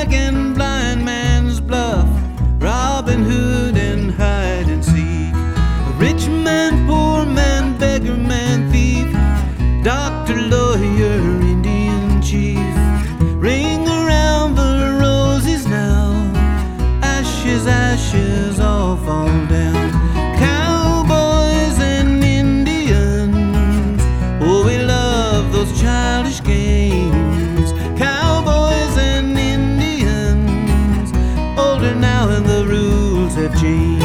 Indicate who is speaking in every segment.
Speaker 1: Jack and Blind Man's Bluff, Robin Hood and hide and seek, rich man, poor man, beggar man, thief, doctor, lawyer, Indian chief. Ring around the roses now, ashes, ashes all fall down. Cowboys and Indians, oh, we love those childish games. Cowboys and Indians, older now and the rules have changed.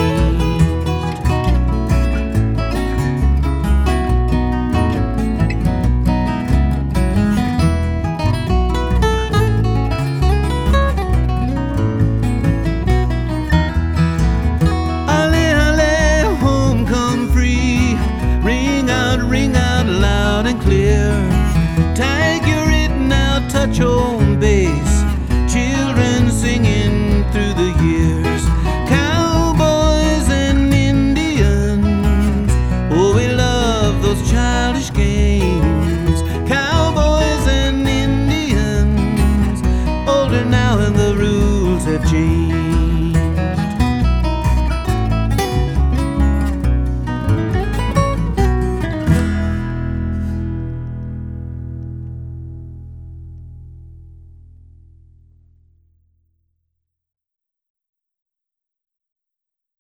Speaker 1: Ring out loud and clear. Tag your it now, touch home base. Children singing through the years. Cowboys and Indians, oh, we love those childish games. Cowboys and Indians, older now and the rules